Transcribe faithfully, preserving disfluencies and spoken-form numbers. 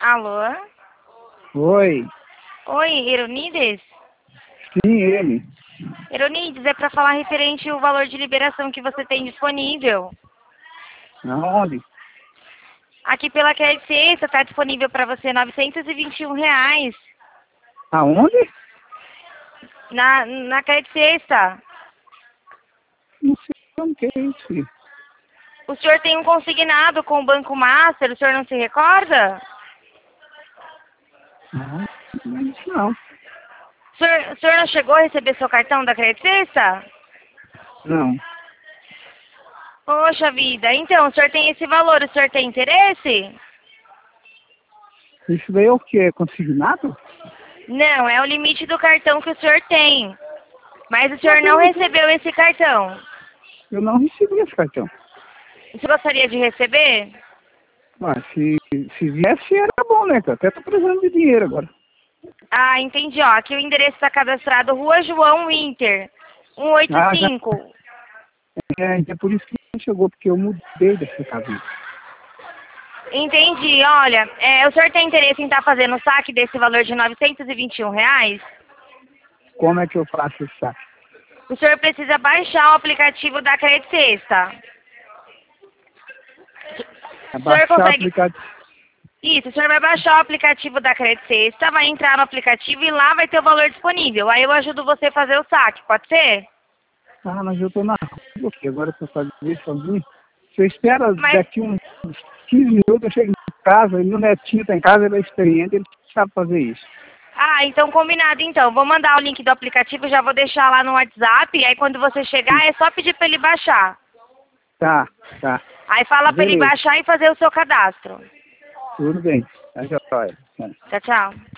Alô? Oi. Oi, Eronides? Sim, ele. Eronides, é para falar referente ao valor de liberação que você tem disponível. Aonde? Aqui pela Crédito Sexta está disponível para você novecentos e vinte e um reais. Aonde? Na, na Crédito Sexta. Não sei como que é isso, filho. O senhor tem um consignado com o Banco Master, o senhor não se recorda? Não, não é isso não. O senhor, o senhor não chegou a receber seu cartão da Crédito Sexta? Não. Poxa vida, então o senhor tem esse valor, o senhor tem interesse? Isso daí é o que? É consignado? Não, é o limite do cartão que o senhor tem. Mas o senhor Mas eu não não, recebeu esse cartão. eu não recebi esse cartão. Você gostaria de receber? Mas se, se viesse era bom, né? Que eu até tô precisando de dinheiro agora. Ah, entendi. Ó, aqui o endereço está cadastrado Rua João Winter, cento e oitenta Ah, e já. cinco. É, é por isso que não chegou, porque eu mudei dessa casa. Entendi. Olha, é, o senhor tem interesse em estar fazendo o saque desse valor de novecentos e vinte e um reais? Como é que eu faço esse saque? O senhor precisa baixar o aplicativo da Crédito Sexta. O senhor Abaixar o consegue... aplicativo. Isso, o senhor vai baixar o aplicativo da Crédito Sexta, vai entrar no aplicativo e lá vai ter o valor disponível. Aí eu ajudo você a fazer o saque, pode ser? Ah, mas eu tô na rua aqui, agora pra fazer isso sozinho. Você espera Mas, daqui uns quinze minutos, eu chego em casa, e meu netinho tá em casa, ele é experiente, ele sabe fazer isso. ah, então combinado então. Vou mandar o link do aplicativo, já vou deixar lá no WhatsApp, e aí quando você chegar é só pedir para ele baixar. Tá, tá. Aí fala para ele Beleza, baixar e fazer o seu cadastro. tudo bem. Tá joia. Tchau, tchau.